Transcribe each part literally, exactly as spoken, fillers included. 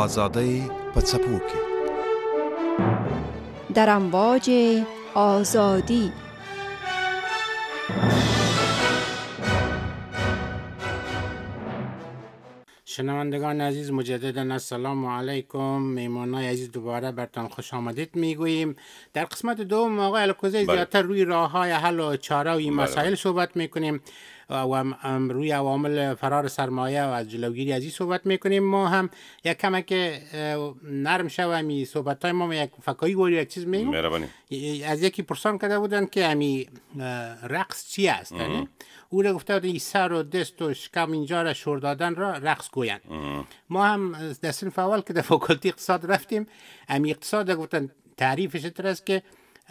آزاده پڅپوکي در امواج آزادی. شنوندگان عزیز، مجددا السلام علیکم. میمانای عزیز دوباره برتان خوش آمدید میگوییم. در قسمت دوم آقای الکوزی زیادتر روی راه های حل و چاره و این مسائل صحبت میکنیم و روی عوامل فرار سرمایه و از جلوگیری از این صحبت میکنیم. ما هم یک کمک نرم شویم صحبت های ما یک فکایی و یک چیز میگم. از یکی پرسان کرده بودن که امی رقص چی است؟ او را گفته بودن سر و دست و شکم اینجا را شور دادن را رقص گویند. ما هم در صنف اول که در فاکولتی اقتصاد رفتیم، امی اقتصاد گفتن تعریفش تر است که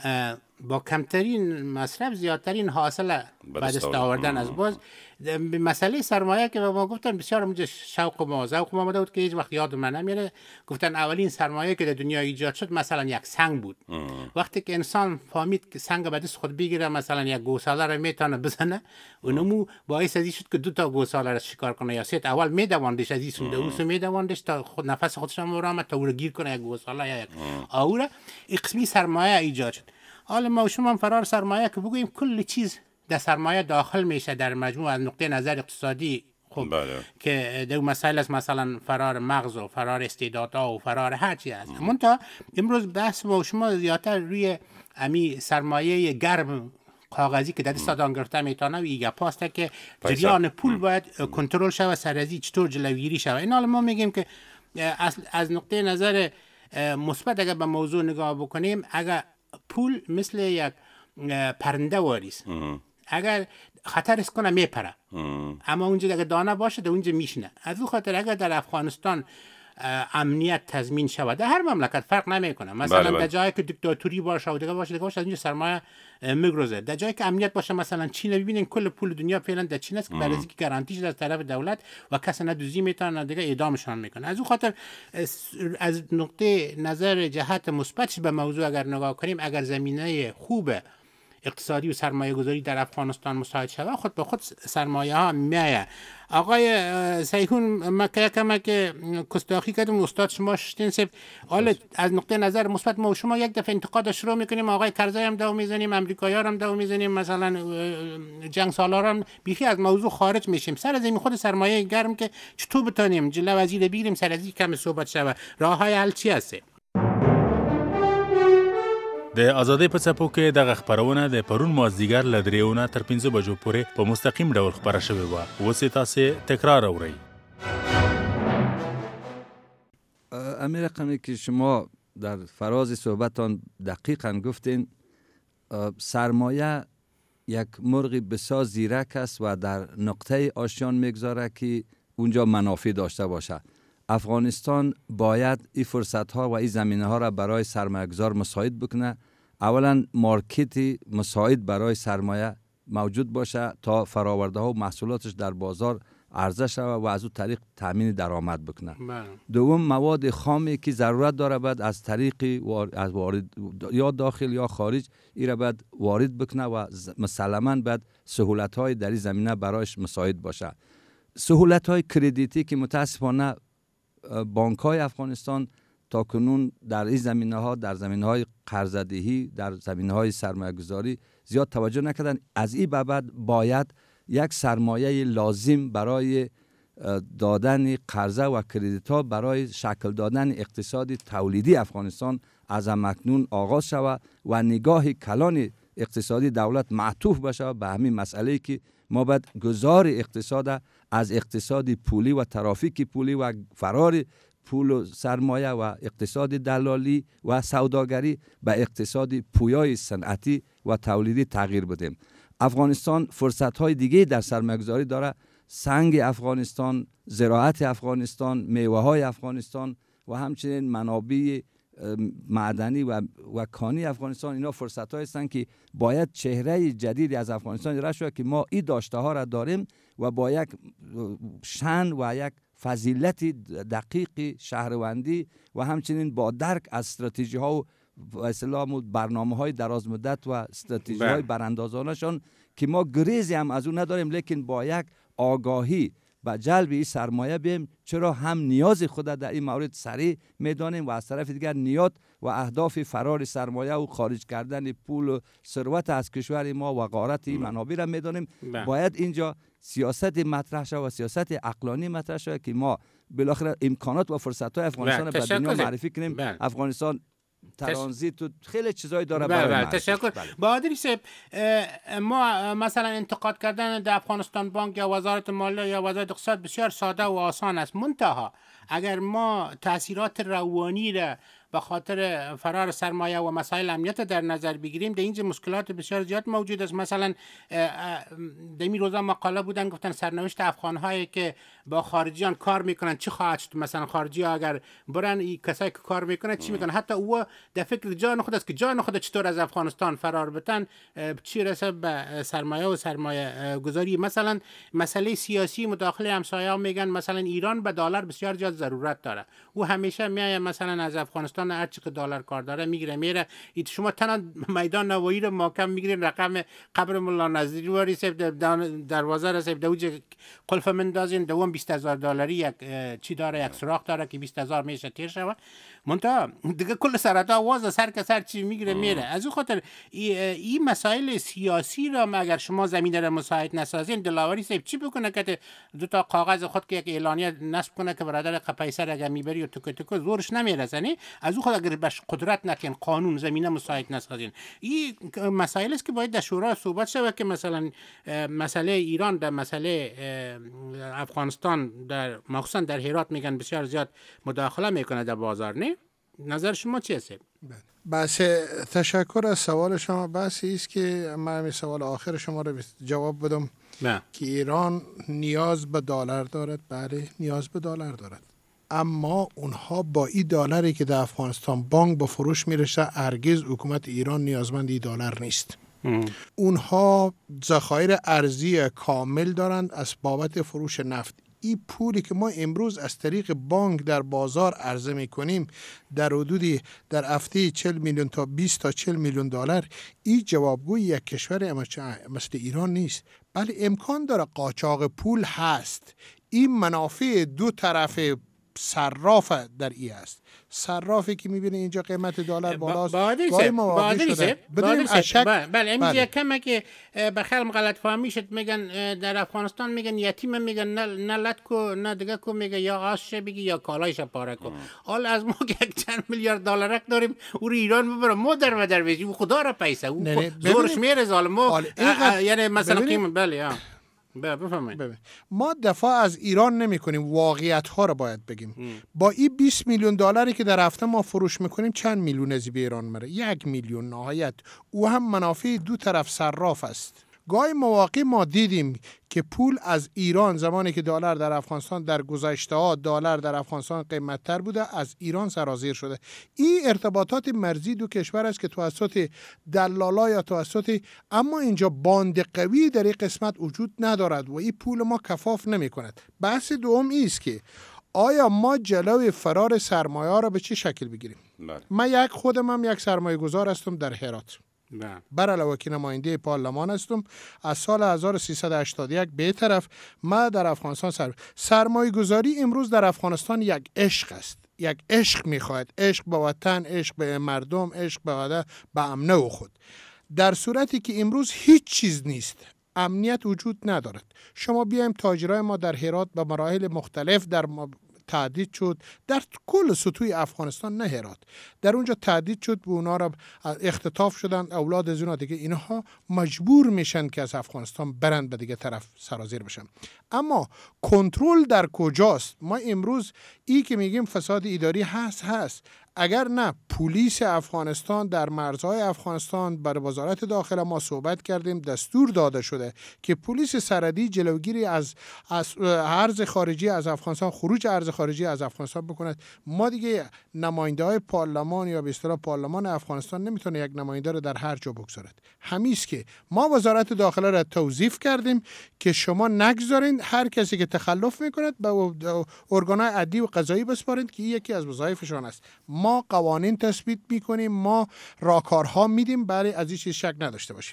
با کمترین مصرف زیادترین حاصل به دست آوردن از باز. مسئله سرمایه که به ما گفتن بسیار اونجا شوق ما ذوق ما بود که هیچ وقت یاد من نمیره. گفتن اولین سرمایه که در دنیا ایجاد شد مثلا یک سنگ بود. ام. وقتی که انسان فهمید که سنگ به دست خود بگیره، مثلا یک گوساله را میتونه بزنه، اونمو باعث ازی شد که دو تا گوساله را شکار کنه یا سه. اول میدواندش از این سوده او سو میدواندش تا خود نفس خودش هم برآمد تا او را گیر کنه یک گوساله یا یک آوره. این قسمی سرمایه ایجاد شد. حالا ما شما هم فرار سرمایه که بگوییم کل چیز در سرمایه داخل میشه در مجموع از نقطه نظر اقتصادی. خب بله. که در مسائل است مثلا فرار مغز و فرار استعدادها و فرار هر چی هست. منتها امروز بحث ما شما زیادتر روی امی سرمایه گرم کاغذی که در دست آدم گرفته میتونه و ایگه پاسته که جریان پول باید کنترل شود، سرازی چطور جلوگیری شود. این حالا ما میگیم که از, از نقطه نظر مثبت اگر به موضوع نگاه بکنیم، اگر پول مثل یک پرنده واریست، اگر خطر است کنه میپره، اما اونجا اگر دانه باشه در اونجا میشنه. از اون خاطر اگر در افغانستان امنیت تضمین شود، در هر مملکت فرق نمیکنه، مثلا بله بله. در جایی که دیکتاتوری باشه و دیگه باشه دیگه باشه از اونجا سرمایه میگروزه. در جایی که امنیت باشه، مثلا چین، ببینین کل پول دنیا فعلا در چین است که برای اینکه گارانتی شده از طرف دولت و کسی نه دوزی میتونه دیگه اعدامشان میکنه. از اون خاطر از نقطه نظر جهت مثبتش به موضوع اگر نگاه کنیم، اگر زمینه خوبه اقتصادی و سرمایه گذاری در افغانستان مساعد شود، خود به خود سرمایه ها میایه. آقای سیهون، ما که کما که کستاخی کردم استاد شما شتین سب، حالا از نقطه نظر مثبت ما شما یک دفعه انتقاد شروع میکنیم، آقای کرزی هم دو میزنیم، امریکایی هم دو میزنیم، مثلا جنگ سالار هم بیخی از موضوع خارج میشیم. سر از این خود سرمایه گرم که چطور بتونیم جلو وزیر بگیریم، سر از این کم صحبت شود، راه های حل چی هست؟ د آزادۍ په څپو کې دغه خپرونه د پرون مازدیګر له درېونه تر پنځه بجو پورې په مستقیم ډول خپره شوې وه. اوس یې تاسې تکرار اورئ. امیر رقمی که شما در فراز صحبتان دقیقاً گفتین، سرمایه یک مرغ بسیار زیرک است و در نقطه آشیان میگذاره که اونجا منافع داشته باشه. افغانستان باید این فرصت ها و این زمینه ها را برای سرمایه گذار مساعد بکنه. اولا مارکتی مساعد برای سرمایه موجود باشه تا فراورده ها و محصولاتش در بازار عرضه شود و از اون طریق تامین درآمد بکنه. دوم مواد خامی که ضرورت داره باید از طریق از وارد یا داخل یا خارج این را باید وارد بکنه و مسلما باید سهولت های در این زمینه برایش مساعد باشه. سهولت های کردیتی که متاسفانه بانک های افغانستان تا کنون در این زمینه ها، در زمینه های قرض‌دهی، در زمینه های سرمایه گذاری زیاد توجه نکردن. از این به بعد باید یک سرمایه لازم برای دادن قرضه و کردیت ها برای شکل دادن اقتصاد تولیدی افغانستان از اکنون آغاز شود و نگاه کلان اقتصادی دولت معطوف بشه به همین مسئله که ما باید گذار اقتصاد از اقتصاد پولی و ترافیک پولی و فرار پول و سرمایه و اقتصاد دلالی و سوداگری به اقتصاد پویای صنعتی و تولیدی تغییر بدیم. افغانستان فرصت های دیگه در سرمایه‌گذاری داره. سنگ افغانستان، زراعت افغانستان، میوه های افغانستان و همچنین منابع معدنی و و کانی افغانستان، اینا فرصت های هستند که باید چهره جدیدی از افغانستان ایجاد شود که ما این داشته ها را داریم و با یک شأن و یک فضیلت دقیق شهروندی و همچنین با درک از استراتژی ها و اصطلاح برنامه های دراز مدت و استراتژی های براندازانشان که ما گریزی هم از اون نداریم، لیکن با یک آگاهی به جلب این سرمایه بیم، چرا هم نیاز خود در این مورد سریع میدانیم و از طرف دیگر نیات و اهداف فرار سرمایه و خارج کردن پول و ثروت از کشور ما و غارت این منابع را میدانیم. باید اینجا سیاست مطرح شود و سیاست عقلانی مطرح شود که ما بالاخره امکانات و فرصت های افغانستان را به دنیا معرفی کنیم. بله. افغانستان ترانزیت و خیلی چیزای داره. بله بله تشکر. بهادری صاحب، ما مثلا انتقاد کردن در افغانستان بانک یا وزارت مالیه یا وزارت اقتصاد بسیار ساده و آسان است، منتها اگر ما تاثیرات روانی را به خاطر فرار سرمایه و مسائل امنیت در نظر بگیریم، در اینجا مشکلات بسیار زیاد موجود است. مثلا در این روزا مقاله بودن گفتن سرنوشت افغان‌هایی که با خارجیان کار میکنن چی خواهد شد. مثلا خارجی اگر برن، این کسایی که کار میکنن چی میکنن، حتی او در فکر جان خود است که جان خود چطور از افغانستان فرار بتن، چی رسه به سرمایه و سرمایه گذاری. مثلا مسئله سیاسی مداخله همسایه‌ها میگن مثلا ایران به دلار بسیار زیاد ضرورت داره، او همیشه میاد مثلا از افغانستان هر چی که دلار کار داره میگیره میره. ایت شما تنها میدان نوایی رو محکم میگیرین، رقم قبر مولا نظری واری صاحب دروازه را صاحب دوج قلف مندازین، دوم بیست هزار دلاری یک چی داره، یک سوراخ داره که بیست هزار میشه تیر شوه. منتها دیگه کل سرطا آواز سر که سر چی میگیره میره. از اون خاطر این مسائل سیاسی را اگر شما زمینه را مساعد نسازین، دلاوری صاحب چی بکنه که دو تا کاغذ خود که یک اعلانیه نصب کنه که برادر قپیسر اگر میبری و تکو تکو زورش نمیرسنی. از اون خود اگر بهش قدرت نکن، قانون زمینه مساعد نسازین. این مسائل است که باید در شورا صحبت شود که مثلا مسئله ایران در مسئله افغانستان در مخصوصا در هرات میگن بسیار زیاد مداخله میکنه در بازار. نه نظر شما چی است؟ بس تشکر از سوال شما. بس است که من می سوال آخر شما رو جواب بدم نه. که ایران نیاز به دلار دارد. بله نیاز به دلار دارد، اما اونها با این دلاری که در افغانستان بانک به فروش میرسه هرگز حکومت ایران نیازمند این دلار نیست. ام. اونها ذخایر ارزی کامل دارند از بابت فروش نفت. این پولی که ما امروز از طریق بانک در بازار عرضه میکنیم در حدودی در هفته چهل میلیون تا بیست تا چهل میلیون دلار، این جوابگوی یک کشور مثل ایران نیست. بله امکان داره قاچاق پول هست. این منافع دو طرف صراف در ای است. صرافی که میبینه اینجا قیمت دلار بالاست، گاهی مواقعی شده بدونیم اشک. بله اینجا کمه که به خیلی غلط فهمی شد. میگن در افغانستان میگن یتیم، میگن نه لط کو نه دیگه کو، میگه یا آش بگی یا کالایش پاره کو. حال از ما که یک چند میلیارد دلارک داریم او رو ایران ببره ما در و در بزی، او خدا را پیسه او زورش میره ظالم. یعنی مثلا قیمت بله ها بفهمید. ما دفاع از ایران نمی کنیم، واقعیت ها رو باید بگیم. ام. با این بیست میلیون دلاری که در هفته ما فروش میکنیم چند میلیون از به ایران میره؟ یک میلیون نهایت. او هم منافع دو طرف صراف است. گاهی مواقع ما دیدیم که پول از ایران زمانی که دلار در افغانستان در گذشته ها دلار در افغانستان قیمت تر بوده از ایران سرازیر شده. این ارتباطات مرزی دو کشور است که توسط دلالا یا توسط، اما اینجا باند قوی در این قسمت وجود ندارد و این پول ما کفاف نمی کند. بحث دوم است که آیا ما جلوی فرار سرمایه را به چه شکل بگیریم؟ بله. من یک خودم هم یک سرمایه گذار هستم در هرات. بر علاوه که نماینده پارلمان هستم از سال هزار و سیصد و هشتاد و یک به طرف ما در افغانستان سر... سرمایه گذاری امروز در افغانستان یک عشق است. یک عشق میخواهد، عشق به وطن، عشق به مردم، عشق به عده، به امنه و خود. در صورتی که امروز هیچ چیز نیست، امنیت وجود ندارد. شما بیایم تاجرای ما در هرات به مراحل مختلف در تعدید شد در کل سطوح افغانستان، نه هرات، در اونجا تعدید شد و اونا را اختطاف شدن اولاد از اونا دیگه، اینها مجبور میشن که از افغانستان برند به دیگه طرف سرازیر بشن. اما کنترل در کجاست؟ ما امروز ای که میگیم فساد اداری هست هست اگر نه پلیس افغانستان در مرزهای افغانستان بر وزارت داخله ما صحبت کردیم، دستور داده شده که پلیس سرحدی جلوگیری از از ارز خارجی از افغانستان، خروج ارز خارجی از افغانستان بکند. ما دیگه نماینده های پارلمان یا به اصطلاح پارلمان افغانستان نمیتونه یک نماینده رو در هر جا بگذارد. همیست که ما وزارت داخله را توظیف کردیم که شما نگذارین هر کسی که تخلف میکند به ارگان‌های عدلی و قضایی بسپارید که یکی از وظایفشان است. ما قوانین تثبیت میکنیم، ما راهکارها میدیم برای از این چیز شک نداشته باشیم.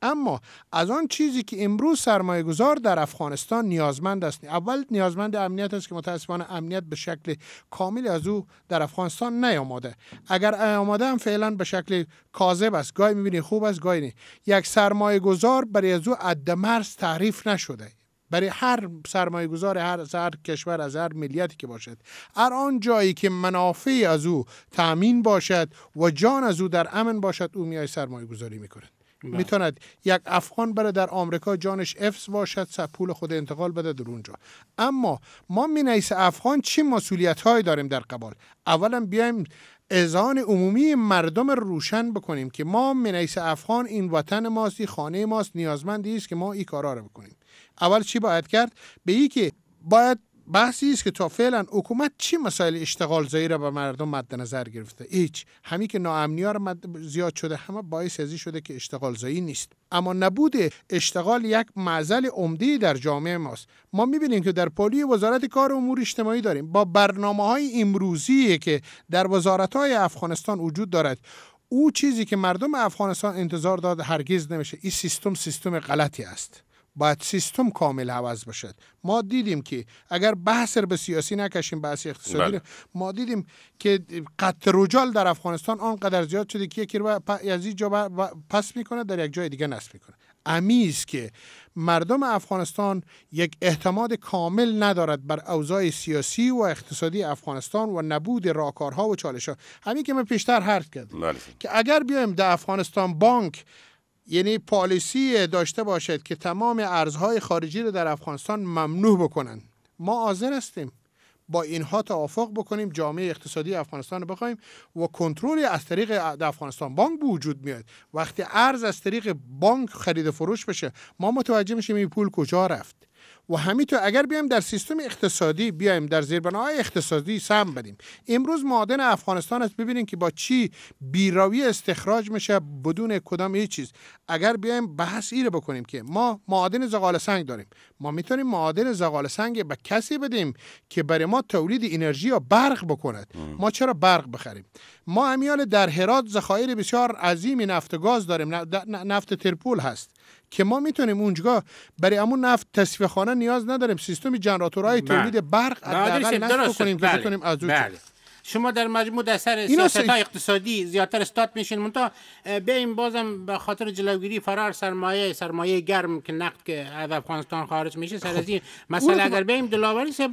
اما از آن چیزی که امروز سرمایه گذار در افغانستان نیازمند است، اول نیازمند امنیت است که متاسفانه امنیت به شکل کامل از او در افغانستان نیامده. اگر آماده هم فعلا به شکل کاذب است، گاهی میبینی خوب است گاهی نه. یک سرمایه گذار برای از او ادمرز تعریف نشده. برای هر سرمایه گذار هر, هر کشور از هر ملیتی که باشد، هر آن جایی که منافع از او تأمین باشد و جان از او در امن باشد، او میای سرمایه گذاری میکند. میتوند یک افغان بره در آمریکا جانش افس باشد، پول خود انتقال بده در اونجا. اما ما مینیس افغان چی مسئولیت هایی داریم در قبال؟ اولا بیایم اذعان عمومی مردم روشن بکنیم که ما مینیس افغان این وطن ماست، این خانه ماست، نیازمندی است که ما این کارا رو بکنیم. اول چی باید کرد؟ به این که باید بحثی است که تا فعلا حکومت چی مسائل اشتغال زایی را به مردم مد نظر گرفته؟ هیچ. همین که ناامنی ها زیاد شده همه باعث ازی شده که اشتغال زایی نیست. اما نبود اشتغال یک معضل عمده در جامعه ماست. ما میبینیم که در پالی وزارت کار و امور اجتماعی داریم با برنامه‌های امروزی که در وزارت‌های افغانستان وجود دارد، او چیزی که مردم افغانستان انتظار داد هرگز نمیشه. این سیستم سیستم غلطی است. باید سیستم کامل عوض بشد. ما دیدیم که اگر بحث به سیاسی نکشیم، بحث اقتصادی بله. ما دیدیم که قطع رجال در افغانستان آنقدر زیاد شده که یکی رو از این جا پس میکنه در یک جای دیگه نصب میکنه. امیز که مردم افغانستان یک اعتماد کامل ندارد بر اوضاع سیاسی و اقتصادی افغانستان و نبود راهکارها و چالش‌ها. همین که من پیشتر عرض کردم بله. که اگر بیایم در افغانستان بانک یعنی پالیسی داشته باشد که تمام ارزهای خارجی رو در افغانستان ممنوع بکنن، ما حاضر هستیم با اینها توافق بکنیم، جامعه اقتصادی افغانستان رو بخوایم و کنترل از طریق افغانستان بانک به وجود میاد. وقتی ارز از طریق بانک خرید و فروش بشه، ما متوجه میشیم این پول کجا رفت. و همینطور اگر بیایم در سیستم اقتصادی بیایم در زیربناهای اقتصادی سهم بدیم. امروز معادن افغانستان است، ببینیم که با چی بیراوی استخراج میشه بدون کدام هیچ چیز. اگر بیایم بحث ای رو بکنیم که ما معادن زغال سنگ داریم، ما میتونیم معادن زغال سنگ به کسی بدیم که برای ما تولید انرژی یا برق بکند. ما چرا برق بخریم؟ ما امیال در هرات ذخایر بسیار عظیمی نفت و گاز داریم، نفت ترپول هست که ما میتونیم اونجا برای همون نفت تصفیه خانه نیاز نداریم، سیستم جنراتورهای تولید برق حداقل نصب کنیم که بتونیم از اون. شما در مجموع در سر سیاست‌های اقتصادی زیادتر استاد میشین، منتها بیایم بازم به خاطر جلوگیری فرار سرمایه سرمایه گرم که نقد که از افغانستان خارج میشه سر از این مسئله اگر بیایم دلاوری سه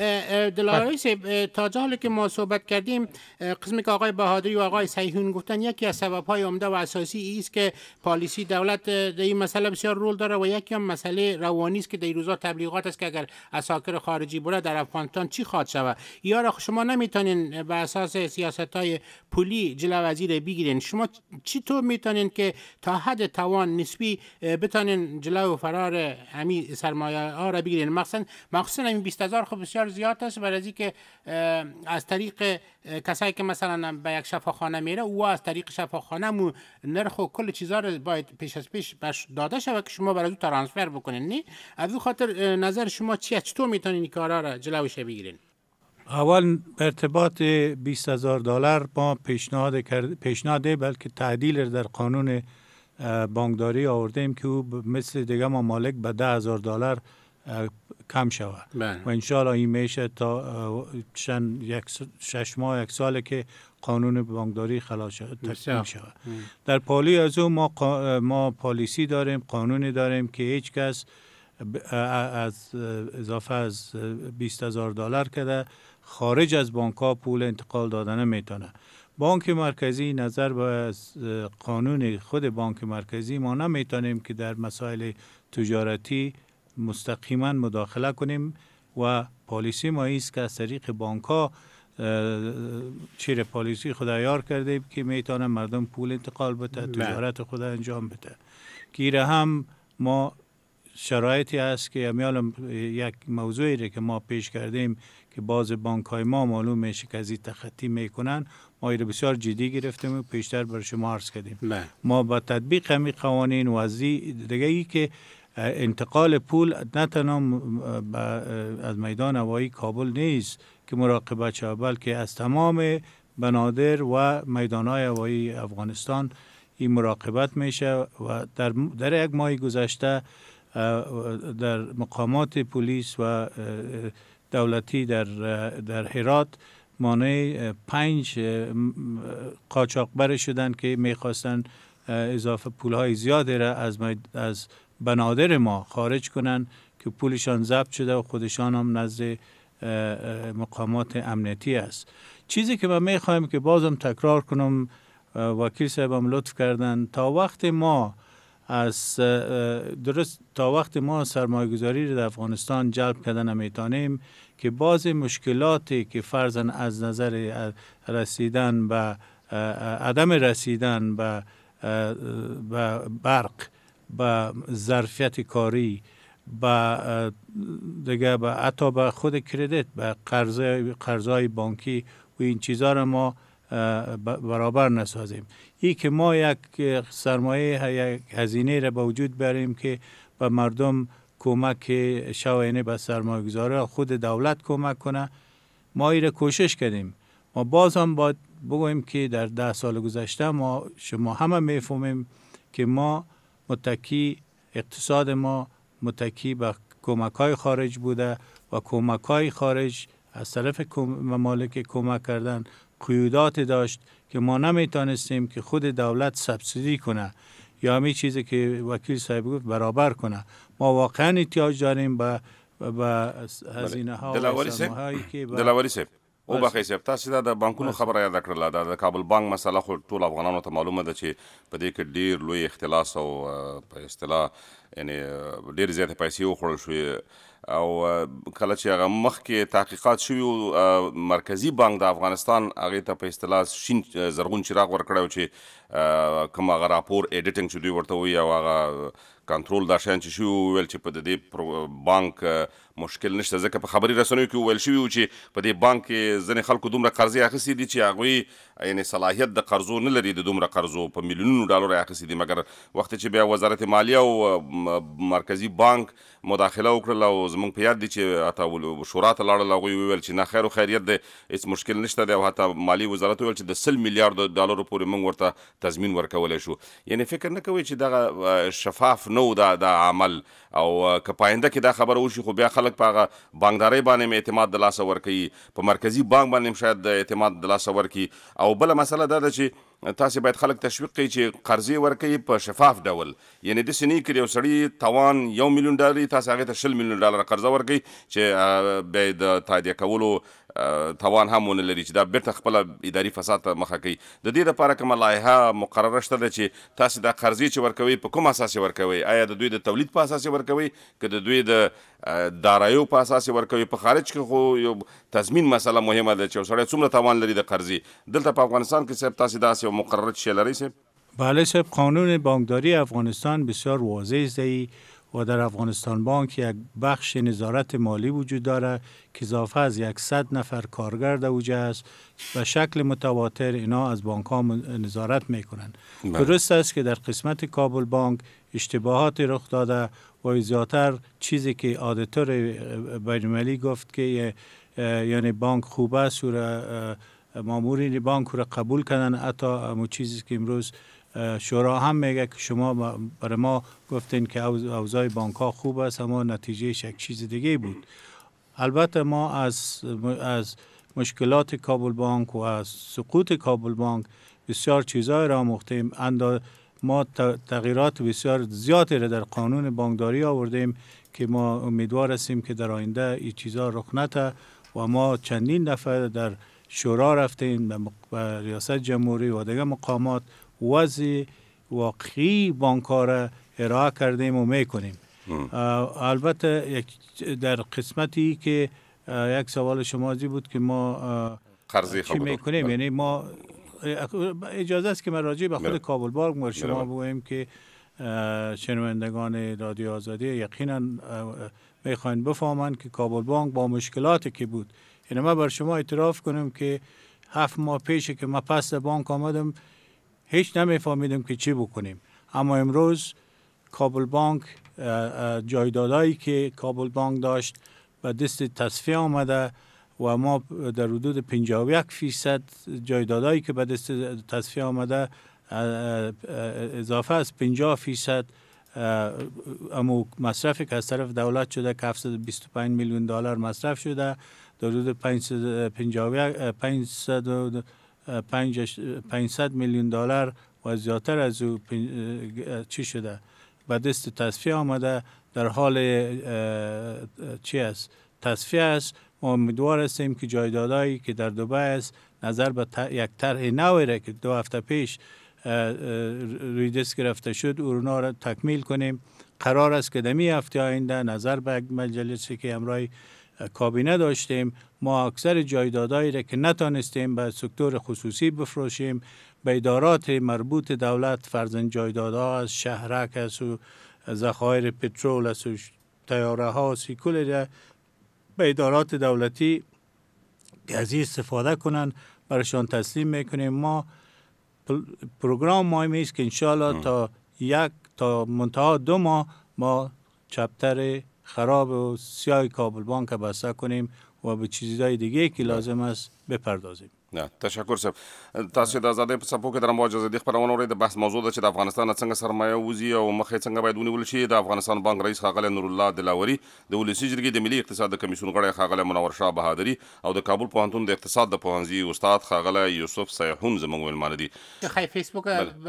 دلاوری سه تا حالی که ما صحبت کردیم، قسمی که آقای بهادری و آقای صحیحون گفتن، یکی از سبب‌های عمده و اساسی است که پالیسی دولت در این مسئله بسیار رول داره و یکی هم مسئله روانی است که در روزا تبلیغات است که اگر اساکر خارجی بره در افغانستان چی خواهد شود. یا شما نمیتونین بر اساس سیاست‌های پولی جلو وزیر بگیرین. شما چطور میتونین که تا حد توان نسبی بتونین جلو فرار همین سرمایه ها را بگیرین؟ مخصوصا مخصوصا این بیست هزار خب بسیار زیاد است، برای اینکه از طریق کسایی که مثلا به یک شفاخانه میره او از طریق شفاخانه مو نرخ و کل چیزا رو باید پیش از پیش بهش داده شود که شما برای او ترانسفر بکنین. نه از اون خاطر نظر شما چیه؟ چطور میتونین این کارا را جلوش بگیرین؟ اول ارتباط بیست هزار دلار ما پیشنهاد کرد پیشنهاد بلکه تعدیل در قانون بانکداری آوردیم که او مثل دیگه ممالک به ده هزار دلار کم شود و انشالله این میشه تا چند یک شش ماه یک ساله که قانون بانکداری خلاص شود تکمیل شود. در پالی از او ما ما پالیسی داریم، قانونی داریم که هیچ کس از اضافه از بیست هزار دلار که خارج از بانک ها پول انتقال دادن میتونه. بانک مرکزی نظر به قانون خود بانک مرکزی ما نمیتونیم که در مسائل تجارتی مستقیما مداخله کنیم و پالیسی ما ایست که از طریق بانک ها چیر پالیسی خود عیار کرده که میتونه مردم پول انتقال بده، تجارت خود انجام بده. که هم ما شرایطی هست که امیال یک موضوعی را که ما پیش کردیم که باز بانک های ما معلوم میشه که از این تخطی میکنن، ما ایره بسیار جدی گرفتیم و پیشتر بر شما عرض کردیم. بله. ما با تطبیق همین قوانین و از دیگه ای که انتقال پول نه تنها از میدان هوایی کابل نیست که مراقبت شود، بلکه از تمام بنادر و میدان های هوایی افغانستان این مراقبت میشه و در در یک ماه گذشته در مقامات پلیس و دولتی در در هرات مانع پنج قاچاقبر شدن که میخواستن اضافه پولهای زیادی را از از بنادر ما خارج کنن که پولشان ضبط شده و خودشان هم نزد مقامات امنیتی است. چیزی که ما میخوایم که بازم تکرار کنم، وکیل صاحب هم لطف کردن، تا وقت ما از درست تا وقت ما سرمایه گذاری را در افغانستان جلب کردن نمیتونیم که باز مشکلاتی که فرضاً از نظر رسیدن به عدم رسیدن به برق، به ظرفیت کاری، به دیگه به حتی به خود کردیت، به قرض قرضای بانکی و این چیزا را ما برابر نسازیم. ای که ما یک سرمایه، یک هزینه را به وجود بریم که به مردم کمک شوینه به سرمایه گذاری خود دولت کمک کنه، ما ای را کوشش کردیم. ما باز هم باید بگوییم که در ده سال گذشته ما شما همه میفهمیم که ما متکی اقتصاد ما متکی به کمک های خارج بوده و کمک های خارج از طرف ممالک کمک کردن قیودات داشت که ما نمیتونستیم که خود دولت سبسیدی کنه یا همین چیزی که وکیل صاحب گفت برابر کنه. ما واقعا احتیاج داریم به به هزینه ها و سرمایه هایی که دلاوری صاحب او بخیر صاحب، تاسو دا د بانکونو خبره یاد کړل. دا د کابل بانک مسله خو ټول افغانانو ته معلومه ده چې په دې کې ډیر لوی اختلاس او په اصطلاح یعنی ډیر زیاتې پیسې وخوړل شوې او کله چې هغه مخکې تحقیقات شوي مرکزی بانک د افغانستان هغې ته په اصطلاح شین زرغون چراغ ورکړی چې کوم هغه راپور ایډیټینګ چې دوی ورته وایي او هغه کنټرول دا شیان چې شوي وویل چې په دې بانک مشکل نشته، ځکه په خبري رسنیو کې وویل شوي و چې په دې بانک کې ځینې خلکو دومره قرضې اخیستي دي چې هغوی یعنې صلاحیت د قرضو نه لري، د دومره قرضو په میلیونونو ډالرو یې اخیستي دي. مګر وخت چې بیا وزارت مالیه او مرکزی بانک مداخله وکړل او زموږ په یاد دي چې حتی شورا ته لاړل، هغوی وویل چې نه خیر و خیریت دی، هېڅ مشکل نشته دی، او حتی مالی وزارت وویل چې د سل میلیارډو ډالرو پورې موږ ورته تضمین ورکولی شو. یعنې فکر نه کوئ چې دغه شفاف نه و دا عمل، او که په آینده کې دا خبره وشي خو بیا خلک په هغه بانکدارۍ باندې اعتماد د لاسه ورکوي، په مرکزي بانک باندې شاید د اعتماد د لاسه ورکوي. او بله مسله دا ده چې تاسو باید خلک تشویق کړئ چې قرضې ورکوي په شفاف ډول، یعنې داسې نه کړي یو سړي توان یو میلیون ډالر تاسو هغې ته شل میلیون ډالر قرضه ورکوئ چې بیا یې د تادیه کولو توان هم ونه لري، چې دا بیرته خپله اداري فساد ته مخه کوي. د دې لپاره کومه لایحه مقرره شته ده چې تاسو دا قرضې چې ورکوئ په کوم اساس یې ورکوئ؟ آیا د دوی د تولید په اساس یې ورکوئ که د دوی د داراییو په اساس یې ورکوئ؟ په خارج کې خو یو تضمین مسله مهمه ده چې یو سړی څومره توان لري د قرضې. دلته په افغانستان کې صاحب تاسو داسې یو مقرره چی لرئ صاحب؟ بله صاحب، قانون بانکداری افغانستان بسیار واضح است و در افغانستان بانک یک بخش نظارت مالی وجود داره که اضافه از صد نفر کارگر در اوجه است. به شکل متواتر اینا از بانک ها نظارت میکنن. درست است که در قسمت کابل بانک اشتباهات رخ داده و زیادتر چیزی که آدیتور بین‌المللی گفت که یعنی بانک خوب است و مامورین بانک رو قبول کردن، حتی همون چیزی که امروز شورا هم میگه که شما برای ما گفتین که اوضاع بانک ها خوب است، اما نتیجهش یک چیز دیگه بود. البته ما از از مشکلات کابل بانک و از سقوط کابل بانک بسیار چیزهای را آموختیم. ما تغییرات بسیار زیادی را در قانون بانکداری آوردیم که ما امیدوار هستیم که در آینده این چیزها رخ نده و ما چندین دفعه در شورا رفتیم به ریاست جمهوری و دیگر مقامات وضع واقعی بانک‌ها را ارائه کردیم و میکنیم. البته در قسمتی که یک سوال شما زی بود که ما چی میکنیم، یعنی ما اجازه است که من راجع به خود کابل بانک بر شما بگویم که شنوندگان رادیو آزادی یقینا میخواین بفهمند که کابل بانک با مشکلاتی که بود، یعنی من بر شما اعتراف کنم که هفت ماه پیش که من پس بانک آمدم هیچ نمیفهمیدم که چی بکنیم، اما امروز کابل بانک جایدادایی که کابل بانک داشت به دست تصفیه آمده و ما در حدود پنجاه و یک فیصد جایدادایی که به دست تصفیه آمده اضافه از پنجاه فیصد امو مصرفی که از طرف دولت شده که هفتصد و بیست و پنج میلیون دلار مصرف شده، در حدود پانصد میلیون دلار و زیادتر از او چی شده به دست تصفیه آمده، در حال چی است تصفیه است. ما امیدوار هستیم که جایدادهایی که در دبی است نظر به یک طرح نوی را که دو هفته پیش روی دست گرفته شد اونا را تکمیل کنیم. قرار است که دمی هفته آینده نظر به مجلسی که امروز کابینه داشتیم ما اکثر جایدادهایی را که نتانستیم به سکتور خصوصی بفروشیم به ادارات مربوط دولت، فرضاً جایدادها از شهرک است و ذخایر پترول است و طیاره ها است، کل را به ادارات دولتی که از این استفاده کنن برشان تسلیم میکنیم. ما پروگرام ما است که انشاءالله تا یک تا منتها دو ماه ما چپتر خراب و سیاه کابل بانک بسته کنیم و به چیزهای دیگه که لازم است بپردازیم. نه تشکر صاحب. تاسو د آزادۍ په څپو کې د رمو اجازه دي خبرونه اورئ. د بحث موضوع ده چې د افغانستان څنګه سرمایه وځي او مخې څنګه باید ونیول شي. د افغانستان بانک رئیس ښاغلی نورالله دلاوري، د ولسي جرګې د ملي اقتصاد د کمیسیون غړی ښاغلی منور شاه بهادري او د کابل پوهنتون د اقتصاد د پوهنځي استاد ښاغلی یوسف سیحون زموږ مېلمانه دي. خیلی فیسبوک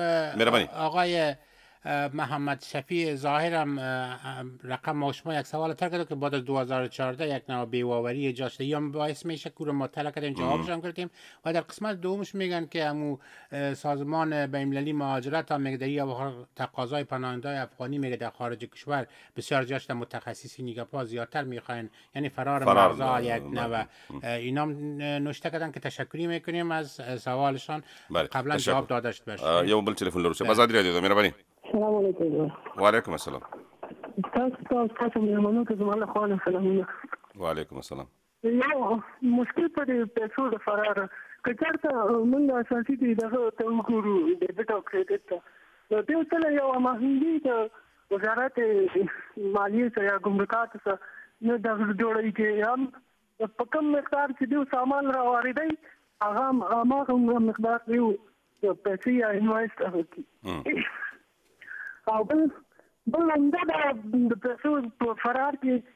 آقای محمد شفیع ظاهرم رقم ما شما یک سوال تر کرده که بعد از دو هزار و چهارده یک نوع بیواوری ایجاد شده، یا باعث میشه که رو مطلع کردیم جوابش هم کردیم و در قسمت دومش میگن که همو سازمان بین‌المللی مهاجرت هم میگه یا تقاضای پناهنده‌های افغانی میگه در خارج کشور بسیار جاش در متخصصین نیگاپا زیادتر میخواین، یعنی فرار مرزا یک نوع اینا نوشته کردن که تشکری میکنیم از سوالشان. قبلا جواب داده شد باشه. یو بل تلفن لرو آزادی رادیو ده مهرباني. السلام علیکم. و علیکم السلام. تاسو تاسو تاسو مېلمنو ته زما له خوا نه سلامونه. و علیکم السلام. یو مشکل په دې پیسو د فرار که چېرته موږ اساسي دي دغه ته وګورو ډیبټ او کریډټ ته نو دې سره یو ماهنګي د وزارت مالیې سره یا ګمرکات سره نو دغه جوړوي چې هم په کوم مقدار چې دوی سامان راوړي هغه هغه مقدار یو پیسې یا انوایس کوي. او بل بل انده د پیسو په فرار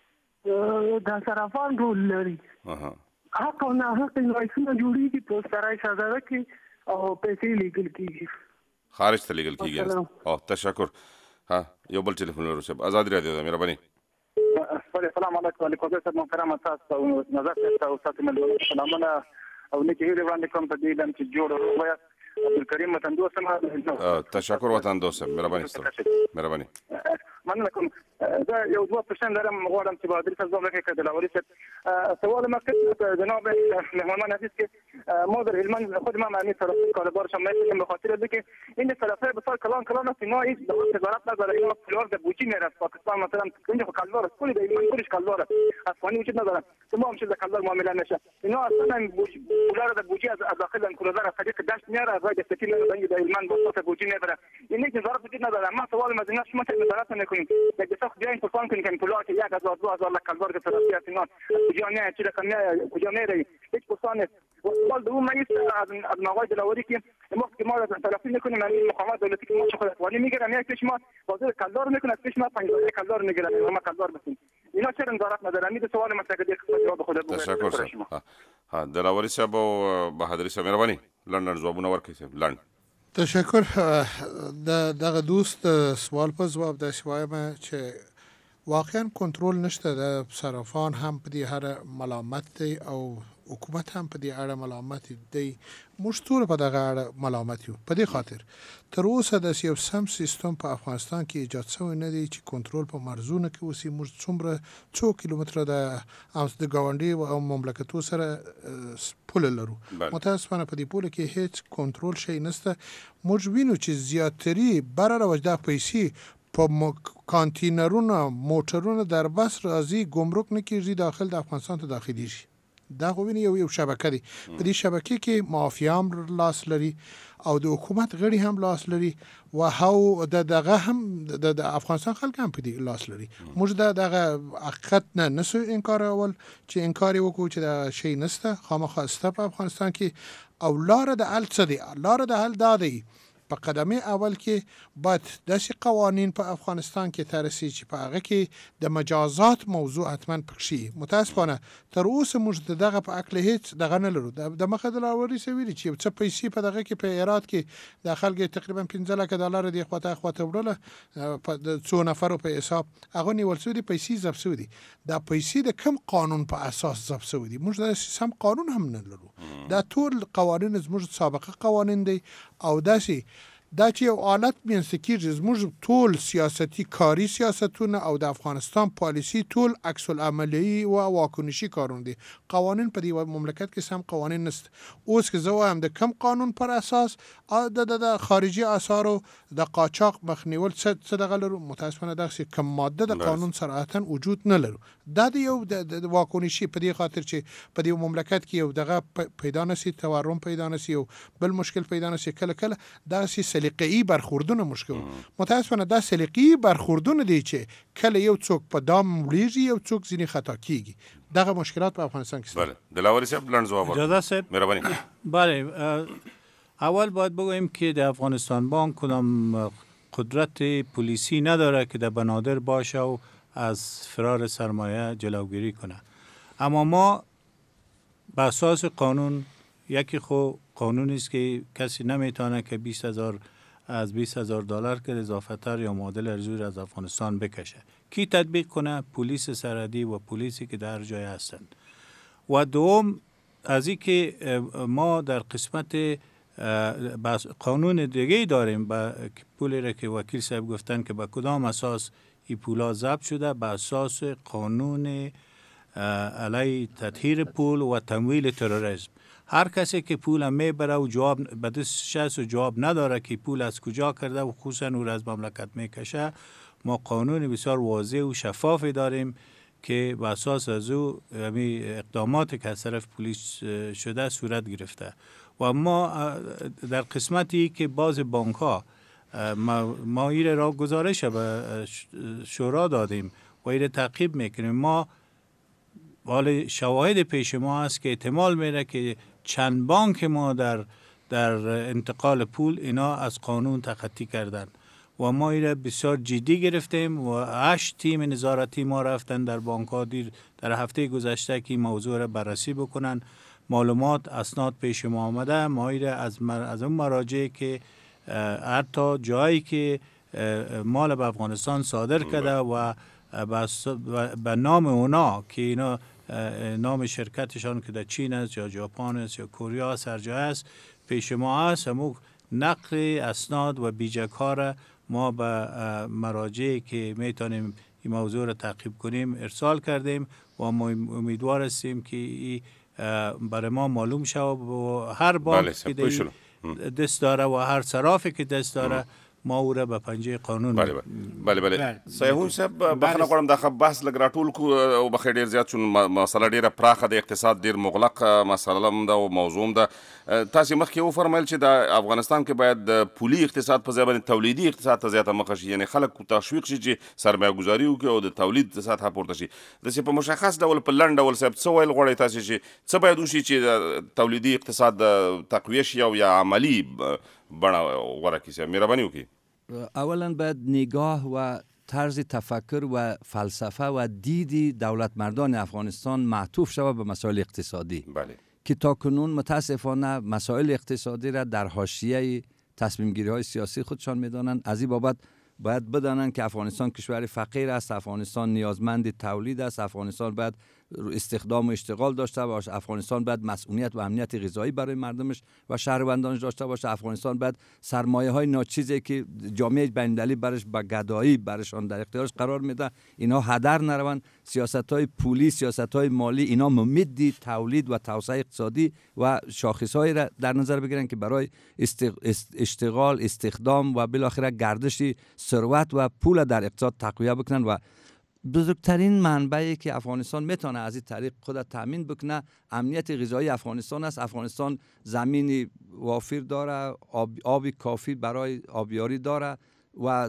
کې د صرافان رول لري. حق او ناحق انوایسونه جوړېږي په سرای شهزاده کې او پیسې لیږل کېږي، خارج ته لیږل کېږي. او تشکر. ها یو بل ټلیفون لرو صاحب. آزادي رادیو ده مهرباني. السلام علیکم. وعلیکم السلام محترم تاسو او نظر تاسو تاسو ملګرو سلامونه او نیکه هیله وړاندې کوم په دې لم چې جوړ وایي عبدالکریم وطن دوست ما. تشکر وطن دوست مهرباني ستاسو مهرباني. مننه کوم. دا یو دوه پرسن لرم غواړم چې بهادر صاحب زما کې دلاوري صاحب سوال ما کړ جناب مهمان عزیز که ما در هلمند خود ما معنی طرف کاربار شما میگم به خاطر اینکه این طرفه بسیار کلان کلان است ما هیچ وزارت نداره. این فلور در بوچی میره پاکستان مثلا اینجا کالدار است، کلی در ایران کلش کالدار است، افغانی وجود نداره. ما هم چیز کالدار معامله نشه. اینا اصلا پولار در بوچی از داخل کلدار از طریق دشت میاره از وای دستی میره در هلمند با بوچی میبره. این هیچ وزارت وجود نداره. ما سوال مزینه شما چه وزارت نکنید یک دسته بیاین پسان کنید که پولار که یک هزار دو هزار لک کالدار که طرفی است اینا کجا میاد چی رقم میاد کجا میره هیچ پسان سوال دوم مریض از مقای دلاوری که ما که ما تلافی نکنیم یعنی مقامات دولتی که ما چه خود افغانی میگیرن یا پیش ما بازار کالدار میکنه از پیش ما پنج هزار کالدار میگیرن ما کالدار بسیم. اینا چه نظارت نداره؟ می سوال مثلا که جواب خود بگم. تشکر صاحب. ها دلاوری صاحب او بهادری صاحب مهرباني لندن جوابونه ورکړئ صاحب. لندن تشکر. د دغه دوست سوال په جواب د شوایم چې واقعا کنټرول نشته د صرافان هم په دې هر ملامت دی او حکومت هم په دې اړه ملامت دی. موږ ټول په دغه اړه ملامت یو. په دې خاطر تر اوسه د یو سم سیستم په افغانستان کې ایجاد شوی نه دی چې کنټرول په مرزونه کې وسی. موږ څومره څو کیلومتره د اوس د ګاونډي او مملکتو سره پول لرو، متاسفانه په دې پول کې هیڅ کنټرول شي نشته. موږ وینو چې زیاتري بره راوځي پیسې په کانتینرونه موټرونه در بس راځي ګمرک نه کیږي داخل د افغانستان ته داخلي شي. دا خو ویني یو یو شبکه دی. په دې شبکه کې مافیا هم لاس لري او د حکومت غړي هم لاس لري و هاو د دغه هم د افغانستان خلک هم په دې لاس لري. موږ د دغه حقیقت نه نسو انکار اول چې انکار وکړو چې دا شی نسته خامخا است په افغانستان کې او لار د حل څه دی؟ لار د حل دا دی په قدمه اول کې باید داسې قوانین په افغانستان کې ترسي چې په هغه کې د مجازات موضوع حتما پکشي. متاسفانه تر اوسه موږ دغه په عقل هیڅ دغه نه لرو. د مخه د لاوري سویل چې څه پیسې په دغه کې په ایراد کې د خلکو تقریبا پنځه لک ډالر دی خواته خواته وړله په د څو نفرو په حساب هغه نیول شوی دي، پیسې ضبط شوی دي. دا پیسې د کوم قانون په اساس ضبط شوی دي؟ موږ د سم قانون هم نه لرو. دا ټول قوانین زموږ سابقه قوانین دي او داسې دا چې یو حالت مینځته کېږي زموږ ټول سیاستی کاری سیاستونه او د افغانستان پالیسی ټول عکس العملي او واکنشي کارونه دي. قوانین په دې مملکت کې سم قوانین نشته. اوس که زه وایم د کم قانون پر اساس د د خارجي اثارو د قاچاق مخنیول څه دغه لرو، متاسفانه دغه کم ماده د قانون صراحتا وجود نه لرو. دا د یو د واکنشي په دې خاطر چې په دې مملکت کې یو دغه پیدا نشي، تورم پیدا نشي او بل مشکل پیدا نشي، کله کله دغه سلیقه‌ای برخوردونه مشکل. متاسفانه دا سلیقه‌ای برخوردونه دي چې کله یو څوک په دام وړيږي یو څوک ځینې خطا کیږي. دغه مشکلات په افغانستان کې بله دلاوري صاحب لنډ جواب اجازه صاحب مهرباني. بله اول باید بگوییم که در افغانستان بانک کدام قدرت پلیسی نداره که در بنادر باشه و از فرار سرمایه جلوگیری کنه. اما ما به اساس قانون یکی خو قانونی است که کسی نمیتونه که بیست هزار از بیست هزار دلار که اضافه تر یا معادل ارزی از افغانستان بکشه. کی تطبیق کنه؟ پلیس سرحدی و پلیسی که در جای هستند. و دوم از این که ما در قسمت قانون دیگه داریم با پولی را که وکیل صاحب گفتن که با کدام اساس این پولا ضبط شده، به اساس قانون علیه تطهیر پول و تمویل تروریسم. هر کسی که پول میبره و جواب به دستش و جواب نداره که پول از کجا کرده و خصوصا او را از مملکت میکشه، ما قانون بسیار واضح و شفافی داریم که به اساس از او اقداماتی که از طرف پلیس شده صورت گرفته. و ما در قسمتی که باز بانک ها ما, ما ایره را گزارش به شورا دادیم و ایره تعقیب میکنیم. ما ولی شواهد پیش ما است که احتمال میره که چند بانک ما در در انتقال پول اینا از قانون تخطی کردن و ما ایره بسیار جدی گرفتیم و هشت تیم نظارتی ما رفتن در بانک ها دیر در هفته گذشته که موضوع را بررسی بکنن. معلومات اسناد پیش ما آمده. ما ایره از مر... از اون مراجع که حتی جایی که مال به افغانستان صادر کرده و به نام اونا که اینا نام شرکتشان که در چین است یا ژاپن است یا کره سرجای است پیش ما است، همون نقل اسناد و بیجک ها را ما به مراجعی که میتونیم این موضوع را تعقیب کنیم ارسال کردیم و ما امیدوار هستیم که برای ما معلوم شود و هر بانک که دست داره و هر صرافی که دست داره ما او را به پنجه قانون. بله بله بله سیهون صاحب بخنه غواړم دا بحث لږ راټول کو او بخیر ډیر زیات چون مسله ډیره پراخه د اقتصاد ډیر مغلق مسله هم ده او موضوع ده. تاسو مخکې وفرمایل چې د افغانستان کې باید د پولي اقتصاد په ځای باندې تولیدي اقتصاد ته زیاته مخه شي، یعنی خلک تشویق شي چې سرمایه ګذاري وکړي او د تولید سطح پورته شي. داسې په مشخص ډول په لنډ ډول صاحب څه ویل غواړئ تاسو چې څه باید وشي چې د تولیدي اقتصاد تقویه شي او یا عملی بڼه غوره کړي؟ مهرباني وکړئ. اولا باید نگاه و طرز تفکر و فلسفه و دید دولت مردان افغانستان معطوف شود به مسائل اقتصادی. بله. که تا کنون متاسفانه مسائل اقتصادی را در حاشیه تصمیم گیری های سیاسی خودشان میدانند. از این بابت باید بدانند که افغانستان کشور فقیر است، افغانستان نیازمند تولید است، افغانستان باید استخدام و اشتغال داشته باشه، افغانستان باید مسئولیت و امنیت غذایی برای مردمش و شهروندانش داشته باشه، افغانستان باید سرمایه های ناچیزی که جامعه بین‌المللی برش با گدایی برشان در اختیارش قرار میده اینها هدر نروند. سیاست های پولی، سیاست های مالی اینا ممدی تولید و توسعه اقتصادی و شاخص هایی را در نظر بگیرن که برای اشتغال، استخدام و بالاخره گردش ثروت و پول در اقتصاد تقویت بکنن. و بزرگترین منبعی که افغانستان میتونه از این طریق خود تامین بکنه امنیت غذایی افغانستان است. افغانستان زمینی وافر داره، آب، آبی کافی برای آبیاری داره و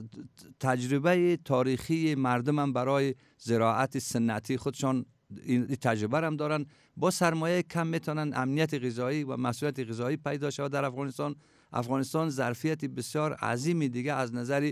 تجربه تاریخی مردم هم برای زراعت سنتی خودشان این تجربه هم دارن. با سرمایه کم میتونن امنیت غذایی و مسئولیت غذایی پیدا شود در افغانستان افغانستان ظرفیت بسیار عظیمی دیگه از نظر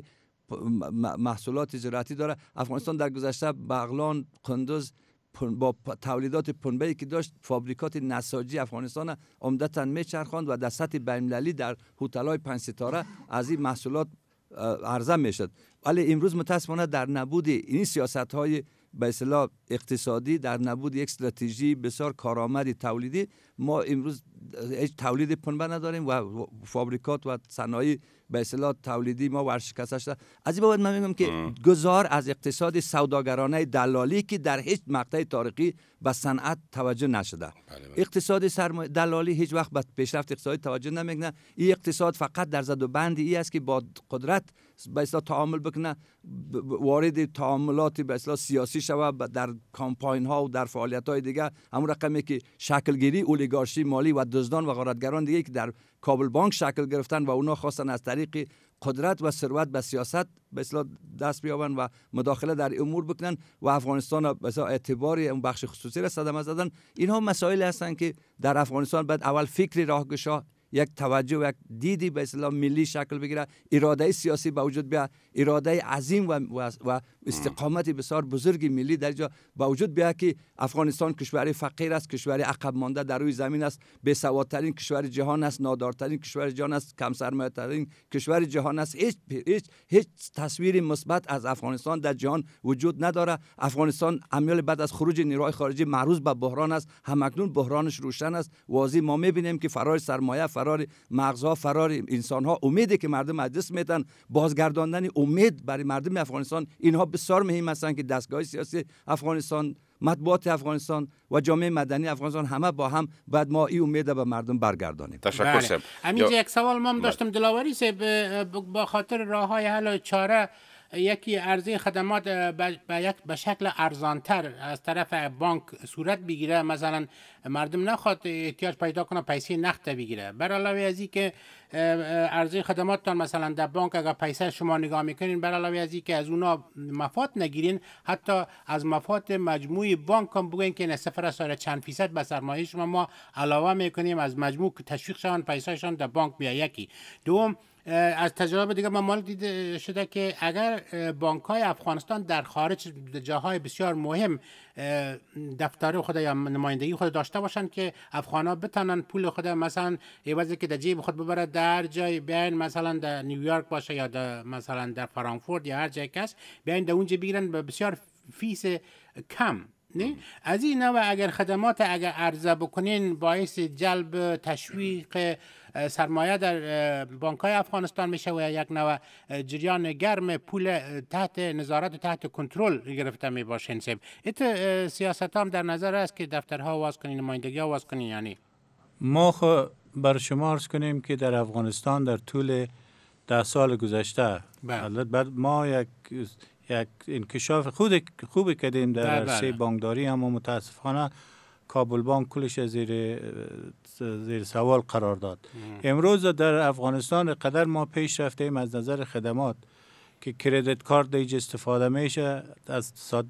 محصولات زراعتی داره. افغانستان در گذشته بغلان، قندوز با تولیدات پنبه‌ای که داشت فابریکات نساجی افغانستان عمدتاً میچرخاند و در سطح بین‌المللی در هتل‌های پنج ستاره از این محصولات عرضه میشد. ولی امروز متاسفانه در نبود این سیاست‌های به اصطلاح اقتصادی، در نبود یک استراتژی بسیار کارآمد تولیدی، ما امروز هیچ تولید پنبه نداریم و فابریکات و صنایع به اصطلاح تولیدی ما ورشکسته شده. از این بابت من میگم که گذار از اقتصاد سوداگرانه دلالی که در هیچ مقطع تاریخی به صنعت توجه نشده. اقتصاد سرمایه دلالی هیچ وقت به پیشرفت اقتصادی توجه نمیکنه. این اقتصاد فقط در زد و بند ای است که با قدرت به اصطلاح تعامل بکنه، وارد تعاملات به اصطلاح سیاسی شود در کمپاین ها و در فعالیت های دیگه، همون رقمی که شکل گیری اولیگارشی مالی و دزدان و غارتگران دیگه که در کابل بانک شکل گرفتن و اونا خواستن از طریق قدرت و ثروت به سیاست به اصطلاح دست بیابن و مداخله در امور بکنن و افغانستان به اصطلاح اعتباری اون بخش خصوصی را صدمه زدن. اینها مسائل هستند که در افغانستان باید اول فکری راهگشا، یک توجه و یک دیدی به اصطلاح ملی شکل بگیره، اراده سیاسی به وجود بیاد، اراده عظیم و, و, و استقامت بسیار بزرگ ملی در جا به وجود بیاد که افغانستان کشور فقیر است، کشور عقب مانده در روی زمین است، بی‌سوادترین کشور جهان است، نادارترین کشور جهان است، کم سرمایه ترین کشور جهان است. هیچ هیچ هیچ تصویر مثبت از افغانستان در جهان وجود نداره. افغانستان عمل بعد از خروج نیروهای خارجی معروض به بحران است. همکنون بحرانش روشن است. واضح ما می‌بینیم که فرار سرمایه، فرار مغزها، فرار انسان‌ها، امیدی که مردم از دست میدن، بازگرداندن امید برای مردم افغانستان، اینها بسیار مهم هستند که دستگاه سیاسی افغانستان، مطبوعات افغانستان و جامعه مدنی افغانستان همه با هم بعد ما این امید به مردم برگردانیم. تشکر صاحب. همینجا یک سوال ما داشتم دلاوری صاحب، با خاطر راه‌های حل و چاره یکی عرضه خدمات به یک به شکل ارزانتر از طرف بانک صورت بگیره، مثلا مردم نخواد احتیاج پیدا کنه پیسه نقد بگیره، بر علاوه از این که عرضه خدماتتان مثلا در بانک اگر پیسه شما نگاه میکنین، بر علاوه از این که از اونا مفاد نگیرین، حتی از مفاد مجموعی بانک هم بگوین که صفر اضافه چند فیصد به سرمایه شما ما علاوه میکنیم از مجموع تشویق شون پیسهشان در بانک بیا. یکی دوم، از تجربه دیگه ما دیده شده که اگر بانک های افغانستان در خارج جاهای بسیار مهم دفتر خود یا نمایندگی خود داشته باشند که افغانا بتونن پول خود مثلا عوضی که در جیب خود ببره در جای بیاین، مثلا در نیویورک باشه یا در مثلا در فرانکفورت یا هر جای کس بیاین در اونجا بگیرن به بسیار فیس کم. نه از این نوع اگر خدمات اگر عرضه بکنین باعث جلب تشویق سرمایه در بانک های افغانستان میشه و یک نوع جریان گرم پول تحت نظارت و تحت کنترل گرفته می باشین. سب ایت سیاست هم در نظر است که دفترها واز کنین، نمایندگی ها واز کنین. یعنی ما خو بر شما عرض کنیم که در افغانستان در طول ده سال گذشته بعد ما یک یک انکشاف خود خوبی کردیم در عرصه بانکداری، اما متاسفانه کابل بانک کلش زیر زیر سوال قرار داد. امروز در افغانستان قدر ما پیش رفتیم از نظر خدمات که کردیت کارت دیگه استفاده میشه، از صاد...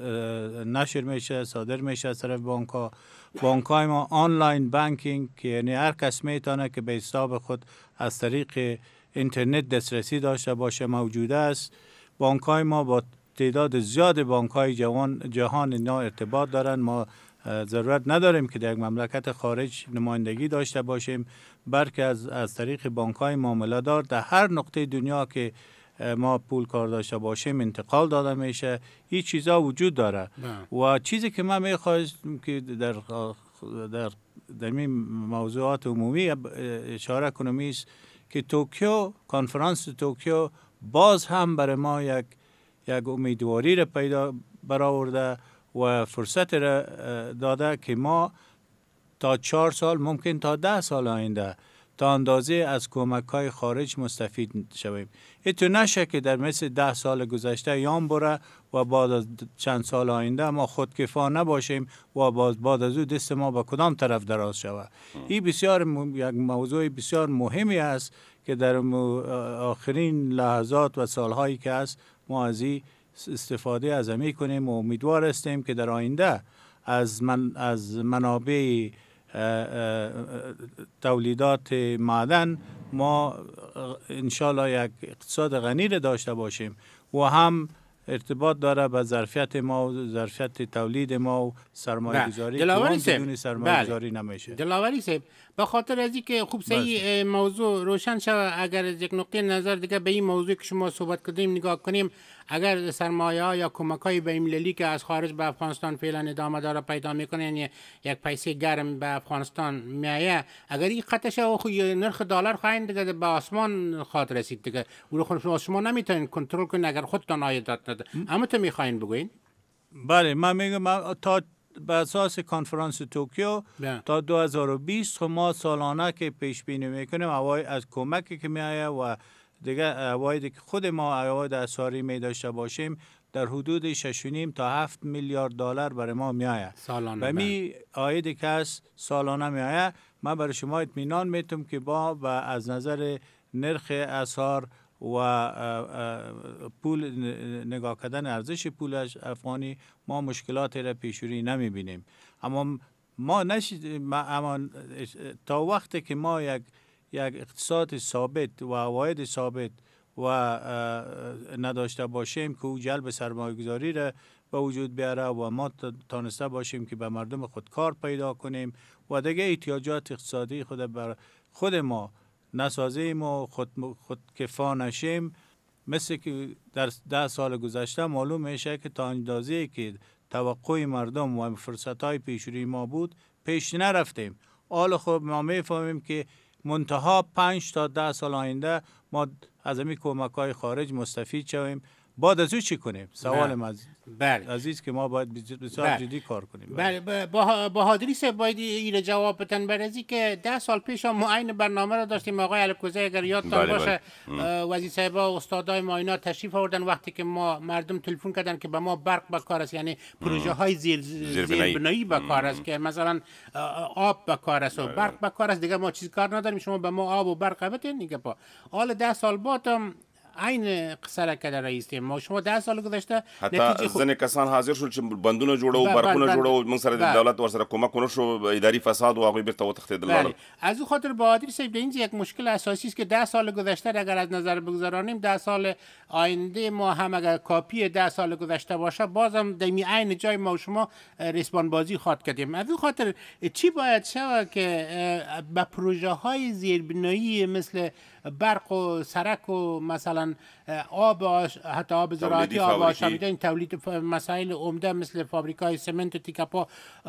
نشر میشه، صادر میشه از طرف بانک ها. بانک های ما آنلاین بانکینگ که یعنی هر کس میتونه که به حساب خود از طریق اینترنت دسترسی داشته باشه موجوده است. بانک های ما با تعداد زیاد بانک های جوان جهان اینا ارتباط دارن. ما ضرورت نداریم که در یک مملکت خارج نمایندگی داشته باشیم، بلکه از از طریق بانک های معامله دار در هر نقطه دنیا که ما پول کار داشته باشیم انتقال داده میشه. این چیزا وجود داره نه. و چیزی که من میخواستم که در در در این موضوعات عمومی اشاره کنم است که توکیو، کنفرانس توکیو باز هم برای ما یک یک امیدواری را پیدا برآورده و فرصت را داده که ما تا چهار سال ممکن تا ده سال آینده تا اندازه از کمک های خارج مستفید شویم. ایتو نشه که در مثل ده سال گذشته یام بره و بعد از چند سال آینده ما خودکفا نباشیم و باز بعد از او دست ما به کدام طرف دراز شود. این بسیار م... یک موضوع بسیار مهمی است که در آخرین لحظات و سالهایی که است ما از این استفاده از می کنیم و امیدوار هستیم که در آینده از من از منابع تولیدات معدن ما انشالله یک اقتصاد غنی را داشته باشیم و هم ارتباط داره به ظرفیت ما و ظرفیت تولید ما و سرمایه گذاری که بدون سرمایه گذاری نمیشه. دلاوری صاحب به خاطر از اینکه خوب صحیح موضوع روشن شود، اگر از یک نقطه نظر دیگه به این موضوع که شما صحبت کردیم نگاه کنیم، اگر سرمایه ها یا کمک های بین‌المللی که از خارج به افغانستان فعلا ادامه داره پیدا میکنه، یعنی یک پیسه گرم به افغانستان میایه، اگر این قطعش او خو نرخ دلار خواهند دیگه به آسمان خاط رسید دیگه، او رو شما نمیتونین کنترل کنین اگر خودتان عایدات نده. اما تو میخواین بگوین؟ بله من میگم تا به اساس کنفرانس توکیو تا دو هزار و بیست ما سالانه که پیش بینی میکنیم اواید از کمکی که میایه و دیگه اوایدی که خود ما اواید اساری می داشته باشیم در حدود شش و نیم تا هفت میلیارد دلار برای ما میایه سالانه. و می آیدی که از سالانه میایه من برای شما اطمینان میتونم که با و از نظر نرخ اسعار و پول نگاه کردن ارزش پول افغانی ما مشکلات را پیشوری نمی بینیم. اما ما نشید اما تا وقتی که ما یک یک اقتصاد ثابت و عواید ثابت و نداشته باشیم که او جلب سرمایه گذاری را به وجود بیاره و ما تانسته باشیم که به مردم خود کار پیدا کنیم و دیگه احتیاجات اقتصادی خود بر خود ما نسازیم و خود, خود کفا نشیم، مثل که در ده سال گذشته معلوم میشه که تا اندازه‌ای که توقع مردم و فرصت‌های پیشروی ما بود پیش نرفتیم. حالا خب ما میفهمیم که منتها پنج تا ده سال آینده ما از همین کمک‌های خارج مستفید شویم. بعد از او چی کنیم؟ سوال من بله. عزیز که ما باید بسیار بله. جدی کار کنیم. بله با بهادری صاحب باید این جواب بتن برازی که ده سال پیش ما عین برنامه را داشتیم آقای الکوزی اگر یادتان باشه وزیر صاحب و استادای ما اینا تشریف آوردن وقتی که ما مردم تلفن کردن که به ما برق به کار است، یعنی پروژه های زیر زیربنایی به کار است که مثلا آب به کار است و برق به کار است، دیگه ما چیز کار نداریم، شما به ما آب و برق بدین دیگه. با حال ده سال بعد عین قصه که در رئیس ما شما ده سال گذشته حتی ځنې کسان حاضر شول چې بندونه جوړو برقونه جوړو موږ سره د دولت ورسره کومک ونه شو، اداري فساد و هغوی بیرته وتښتېدل. از او خاطر بهادری صاحب د اینجا یک مشکل اساسی است که ده سال گذشته اگر از نظر بگذارانیم ده سال آینده ما هم اگر کاپی ده سال گذشته باشه بازم در عین جای ما و شما ریسمان بازی خواد کردیم. از او خاطر چی باید شود که به پروژه های زیربنایی مثل برق و سرک و مثلا آب حتی آب زراعتی آب آشامیدن تولید مسائل عمده مثل فابریکای سمنت و تیکاپا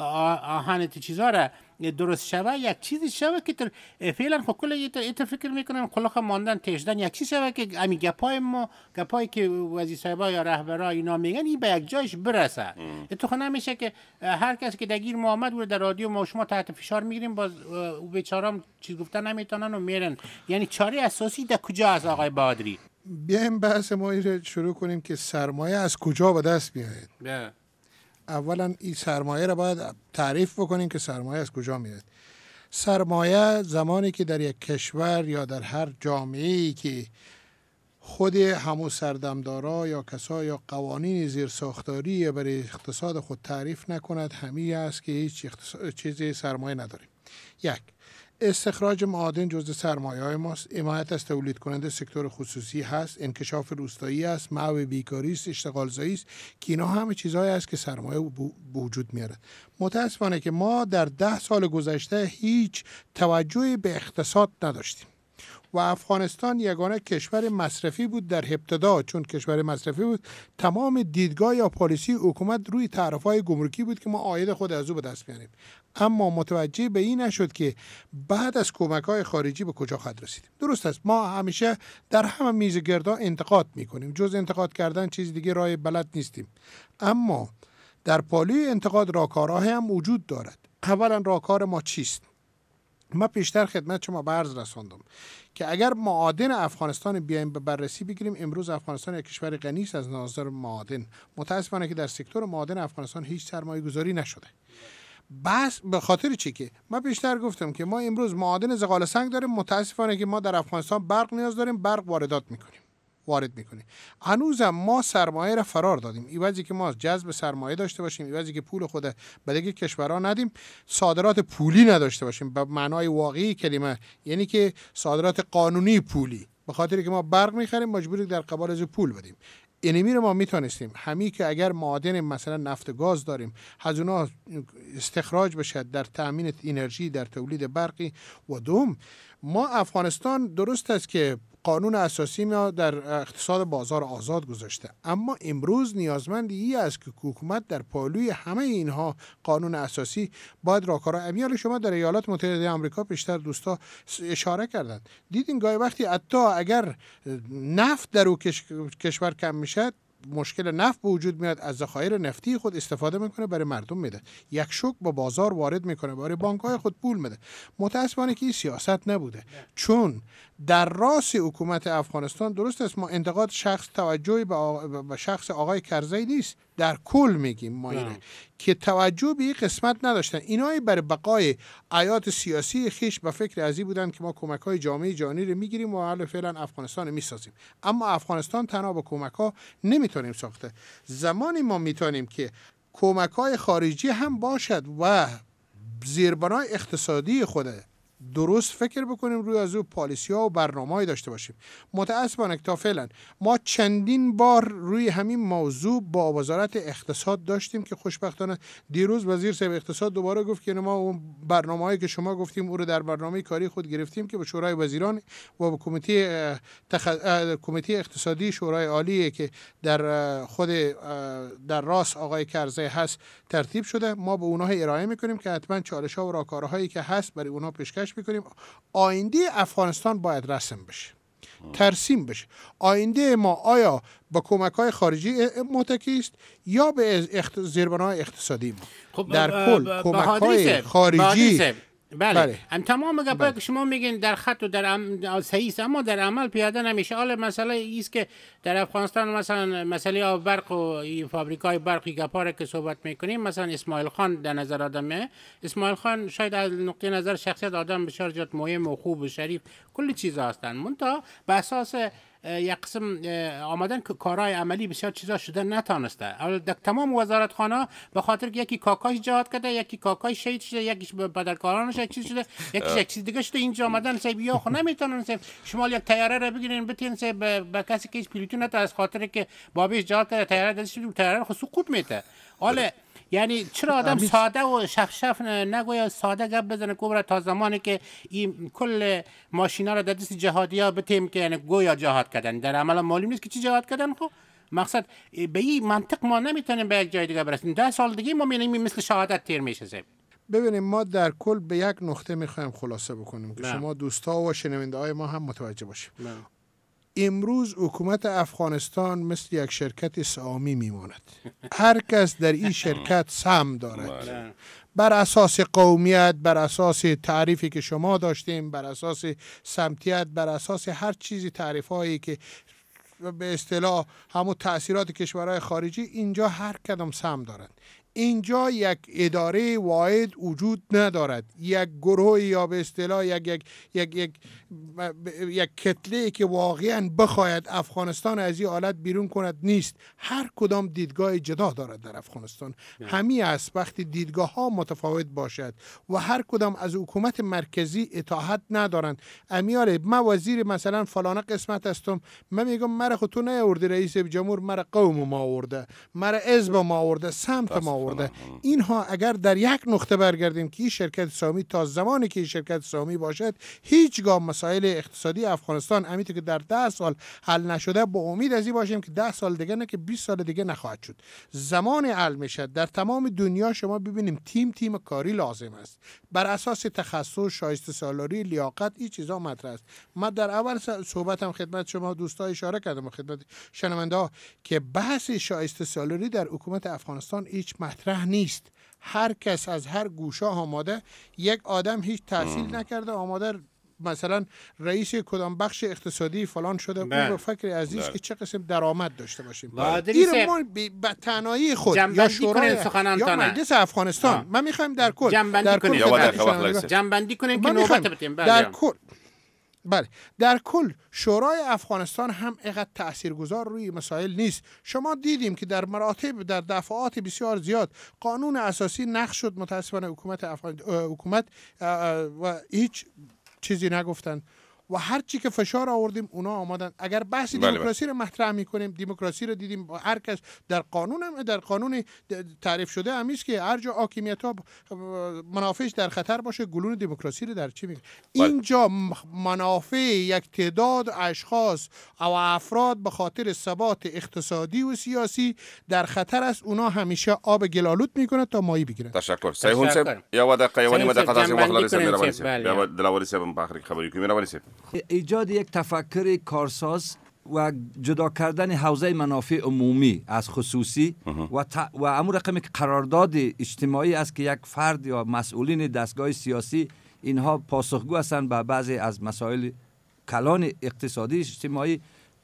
آهن چیزا را درست شوه، یک چیزی شوه که تر فعلا خب کل ایت فکر میکنم خلاق ماندن تشدن یک چیز شوه که امی گپای ما گپایی که وزیر صاحبا یا رهبرا اینا میگن این به یک جایش برسه. تو خب نمیشه که هر کسی که درگیر محمد بود در رادیو ما شما تحت فشار میگیریم باز بیچارام چیز گفتن نمیتونن و میرن، یعنی چاره اساسی در کجا است آقای بهادری؟ بیایم بحث ما رو شروع کنیم که سرمایه از کجا به دست میاد. اولا این سرمایه را باید تعریف بکنیم که سرمایه از کجا میاد. سرمایه زمانی که در یک کشور یا در هر جامعه‌ای که خود همون سردمدارا یا کسا یا قوانین زیرساختاری برای اقتصاد خود تعریف نکند، همین است که هیچ چیزی سرمایه نداریم. یک، استخراج معادن جزء سرمایه‌های ماست، حمایت از تولید کننده سکتور خصوصی هست، انکشاف روستایی است، محو بیکاری است، اشتغال زایی است که اینا همه چیزهایی است که سرمایه به وجود میارد. متاسفانه که ما در ده سال گذشته هیچ توجهی به اقتصاد نداشتیم و افغانستان یگانه کشور مصرفی بود در ابتدا. چون کشور مصرفی بود تمام دیدگاه یا پالیسی حکومت روی تعرفه‌های گمرکی بود که ما عاید خود از او به دست بیاریم، اما متوجه به این نشد که بعد از کمک‌های خارجی به کجا خواهد رسیدیم. درست است ما همیشه در همه میز گردا انتقاد میکنیم، جز انتقاد کردن چیز دیگه راه بلد نیستیم، اما در پالوی انتقاد راهکارهای هم وجود دارد. اولا راهکار ما چیست؟ ما پیشتر خدمت شما به عرض رساندم که اگر معادن افغانستان بیایم به بررسی بگیریم، امروز افغانستان یک کشور غنی است از نظر معادن. متاسفانه که در سکتور معادن افغانستان هیچ سرمایه گذاری نشده. بس به خاطر چی؟ که ما بیشتر گفتم که ما امروز معادن زغال سنگ داریم، متاسفانه که ما در افغانستان برق نیاز داریم، برق واردات میکنیم وارد میکنیم. هنوزم ما سرمایه را فرار دادیم. ایوازی که ما جذب سرمایه داشته باشیم، ایوازی که پول خود به دیگه کشورها ندیم، صادرات پولی نداشته باشیم به معنای واقعی کلمه، یعنی که صادرات قانونی پولی، به خاطر که ما برق میخریم مجبوری در قبال از پول بدیم. اینمی رو ما میتونستیم همین که اگر معادن مثلا نفت و گاز داریم از اونا استخراج بشه در تامین انرژی، در تولید برقی. و دوم ما افغانستان درست است که قانون اساسی ما در اقتصاد بازار آزاد گذاشته، اما امروز نیازمند ای است که حکومت در پالوی همه اینها قانون اساسی باید راهکارها. امیال شما در ایالات متحده آمریکا پیشتر دوستا اشاره کردند، دیدین گاهی وقتی حتی اگر نفت در او کش... کشور کم میشه، مشکل نفت به وجود میاد، از ذخایر نفتی خود استفاده میکنه برای مردم میده، یک شوک با بازار وارد میکنه، برای بانک‌های خود پول میده. متاسفانه که این سیاست نبوده، چون در راس حکومت افغانستان درست است ما انتقاد شخص توجهی به, آ... به شخص آقای کرزی نیست، در کل میگیم ما اینه که توجه به این قسمت نداشتن. اینایی برای بقای حیات سیاسی خیش به فکر ازی بودن که ما کمک‌های جامعه جهانی رو میگیریم و حالا فعلا افغانستان میسازیم، اما افغانستان تنها با کمک‌ها نمیتونیم ساخته. زمانی ما میتونیم که کمک‌های خارجی هم باشد و زیربنای اقتصادی خود درست فکر بکنیم، روی از او پالیسی ها و برنامه‌ای داشته باشیم. متاسفانه تا فعلا ما چندین بار روی همین موضوع با وزارت اقتصاد داشتیم که خوشبختانه دیروز وزیر صاحب اقتصاد دوباره گفت که ما اون برنامه‌ای که شما گفتیم او رو در برنامه کاری خود گرفتیم که به شورای وزیران و به کمیته تخ... کمیته اقتصادی شورای عالی که در خود در راس آقای کرزی هست ترتیب شده، ما به اونها ارائه میکنیم که حتما چالش‌ها و راهکارهایی که هست برای اونها پیشکش میکنیم. آینده افغانستان باید رسم بشه، ترسیم بشه. آینده ما آیا با کمک‌های خارجی متکی است یا به اخت... زیربنای اقتصادی ما؟ خب در کل کمک‌های خارجی بله, بله. ام تمام گپا بله. که شما میگین در خط و در عم... صحیح است، اما در عمل پیاده نمیشه. حالا مسئله است که در افغانستان مثلا مسئله آب برق و فابریکای برقی گپا که صحبت میکنیم، مثلا اسماعیل خان در نظر آدمه. اسماعیل خان شاید از نقطه نظر شخصیت آدم بسیار زیاد مهم و خوب و شریف کلی چیزا هستن، منتها به اساس یک قسم آمدن که کارهای عملی بسیار چیزا شده نتانسته. اول در تمام وزارتخانه به خاطر که یکی کاکاش جهاد کرده، یکی کاکای شهید شده، یکیش بدرکارانش یک چیز شده، یکیش یک چیز دیگه شده، اینجا آمدن سه بیا خو نمیتونن سه شما یک تیاره رو بگیرین بتین سه به کسی که پیلوتی نته از خاطر که بابیش جهاد کرده تیاره دستش تیاره خو سقوط میته. حالا یعنی چرا آدم ساده و شف شف نگویا ساده گپ بزنه کوبره تا زمانی که این کل ماشینا رو در دست جهادیا بتیم که یعنی گویا جهاد کردن، در عمل معلوم نیست که چی جهاد کردن. خب مقصد به این منطق ما نمیتونیم به یک جای دیگه برسیم. ده سال دیگه ما میبینیم مثل شهادت تیر میشه. زب ببینیم ما در کل به یک نقطه میخوایم خلاصه بکنیم که شما دوستا و شنونده های ما هم متوجه باشیم. امروز حکومت افغانستان مثل یک شرکت سهامی میماند. هر کس در این شرکت سهم دارد، بر اساس قومیت، بر اساس تعریفی که شما داشتیم، بر اساس سمتیت، بر اساس هر چیزی تعریف هایی که به اصطلاح همون تأثیرات کشورهای خارجی، اینجا هر کدام سهم دارند. اینجا یک اداره واحد وجود ندارد، یک گروه یا به اصطلاح یک یک یک یک یک کتله که واقعا بخواید افغانستان از این حالت بیرون کند نیست. هر کدام دیدگاه جدا دارد در افغانستان. همین است وقتی دیدگاه ها متفاوت باشد و هر کدام از حکومت مرکزی اطاعت ندارند. امیال ما وزیر مثلا فلانه قسمت هستم، من میگم مرا خود تو نیاوردی رئیس جمهور، مرا قوم ما آورده، مرا حزب ما آورده، سمت ما آورده. اینها اگر در یک نقطه برگردیم که این شرکت سهامی تا زمانی که این شرکت سهامی باشد هیچگاه مسائل اقتصادی افغانستان امیتی که در ده سال حل نشده، با امید از این باشیم که ده سال دیگه نه که بیست سال دیگه نخواهد شد. زمان حل میشه. در تمام دنیا شما ببینیم تیم تیم کاری لازم است، بر اساس تخصص، شایسته سالاری، لیاقت، این چیزا مطرح است. من در اول صحبتم خدمت شما دوستا اشاره کردم و خدمت شنونده ها که بحث شایسته سالاری در حکومت افغانستان هیچ مطرح نیست. هر کس از هر گوشه آماده، یک آدم هیچ تحصیل نکرده آماده مثلا رئیس کدام بخش اقتصادی فلان شده، اون به فکر عزیز که چه قسم درآمد داشته باشیم. این ما به تنهایی خود یا شورای یا مجلس افغانستان آه. من میخوایم در کل جنبندی کنیم، جنبندی کنیم که نوبت بتیم. در کل بله، در کل شورای افغانستان هم اینقدر تاثیرگذار روی مسائل نیست. شما دیدیم که در مراتب در دفعات بسیار زیاد قانون اساسی نقض شد، متاسفانه حکومت افغان... حکومت و هیچ چیزی نگفتند و هر چی که فشار آوردیم اونا آمدن. اگر بحث دموکراسی رو مطرح میکنیم، دموکراسی رو دیدیم هر کس در قانون هم در قانون تعریف شده همیست که هر جا حاکمیت ها منافعش در خطر باشه گلون دموکراسی رو در چی میگه. اینجا منافع یک تعداد اشخاص او افراد به خاطر ثبات اقتصادی و سیاسی در خطر است. اونا همیشه آب گلالود میکنه تا ماهی بگیرن. تشکر. سیهون صاحب یا ودا قیوانی مده قطعی مخلص میروانی صاحب یا دلاوری صاحب په اخر خبری کوي میروانی صاحب. ایجاد یک تفکر کارساز و جدا کردن حوزه منافع عمومی از خصوصی و ت... و امور رقمی که قرارداد اجتماعی است که یک فرد یا مسئولین دستگاه سیاسی اینها پاسخگو هستند به بعضی از مسائل کلان اقتصادی اجتماعی.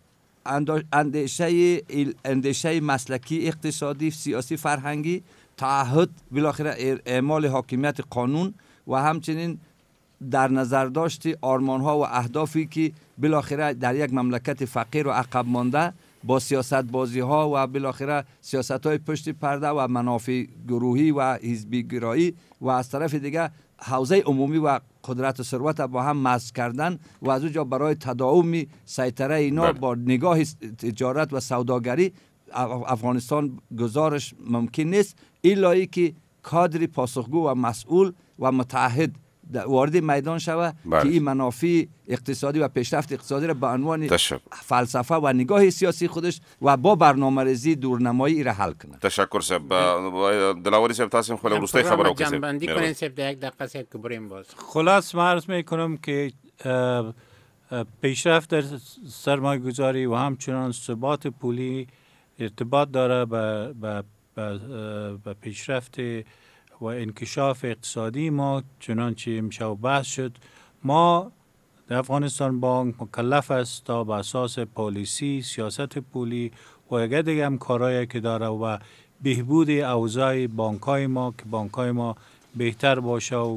اندیشه اندیشه مسلکی اقتصادی سیاسی فرهنگی، تعهد بالاخره اعمال حاکمیت قانون و همچنین در نظر داشت آرمان ها و اهدافی که بالاخره در یک مملکت فقیر و عقب مانده با سیاست بازی ها و بالاخره سیاست های پشت پرده و منافع گروهی و حزبی گرایی و از طرف دیگه حوزه عمومی و قدرت و ثروت با هم مزج کردن و از اونجا برای تداوم سیطره اینا با نگاه تجارت و سوداگری افغانستان گزارش ممکن نیست الا که کادر پاسخگو و مسئول و متعهد وارد میدان شود که این منافع اقتصادی و پیشرفت اقتصادی را به عنوان فلسفه و نگاه سیاسی خودش و با برنامه‌ریزی دورنمایی را حل کنه. تشکر صاحب. دلاوری صاحب تاسو خپل ورسته خبر او کسب جنبندی کنین صاحب یک دقیقه صاحب که بریم باز. خلاص ما عرض میکنم که پیشرفت در سرمایه گذاری و همچنان ثبات پولی ارتباط داره به به پیشرفت و انکشاف اقتصادی ما. چنانچه امشب بحث شد ما در افغانستان بانک مکلف است تا به اساس پالیسی سیاست پولی و اگر دیگه هم کارهایی که داره و بهبود اوضاع بانک‌های ما که بانک‌های ما بهتر باشه و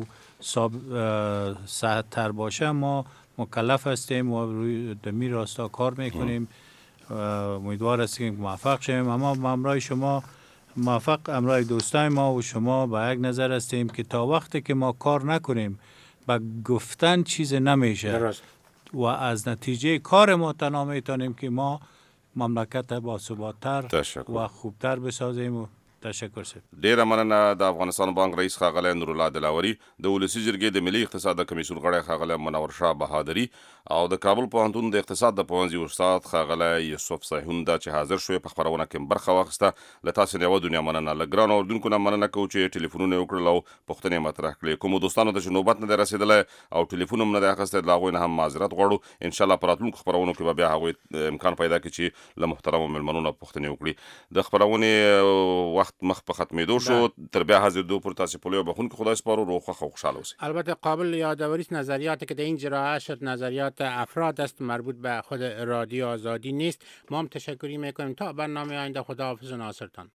صحت‌تر باشه ما مکلف هستیم و روی دمی راستا کار میکنیم. امیدوار هستیم که موفق شویم. اما امرای شما موفق امرای دوستای ما و شما با یک نظر هستیم که تا وقتی که ما کار نکنیم با گفتن چیز نمیشه درست. و از نتیجه کار ما تنها میتونیم که ما مملکت با ثبات‌تر و خوبتر بسازیم. و تشکر سه. ډیره مننه د افغانستان بانک رئیس ښاغلی نورالله دلاوري، د ولسي جرګې د ملي اقتصاد د کمیسیون غړی ښاغلی منور شاه بهادري او د کابل پوهنتون د اقتصاد د پوهنځي استاد ښاغلی یوسف سیهون دا چې حاضر شوی په خپرونه کې برخه واخیسته. له تاسو نه یوه دنیا مننه. له ګرانو اورېدونکو نه مننه کوو چې ټلیفونونه یې وکړل او پوښتنې مطرح کړې. کومو دوستانو ته چې نوبت نه دی رسېدلی او ټلیفون هم نه دی اخیستی د هغوی نه هم معذرت غواړو. انشاءالله په راتلونکو خپرونو کې به بیا هغوی امکان پیدا کړي چې له محترمو مېلمنو نه پوښتنې وکړي. د خپرونې وخت مخ په ختمېدو شو. تر بیا حاضرېدو پورې تاسې په لویو بخښونکي خدای سپارو. روغ خوښ او خوشحاله اوسئ. البته قابل یادآوری است نظریاتی که در این ارائه شد نظریات افراد است، مربوط به خود رادیو آزادی نیست. ما هم تشکری میکنیم تا برنامه آینده. خداحافظ و ناصرتان.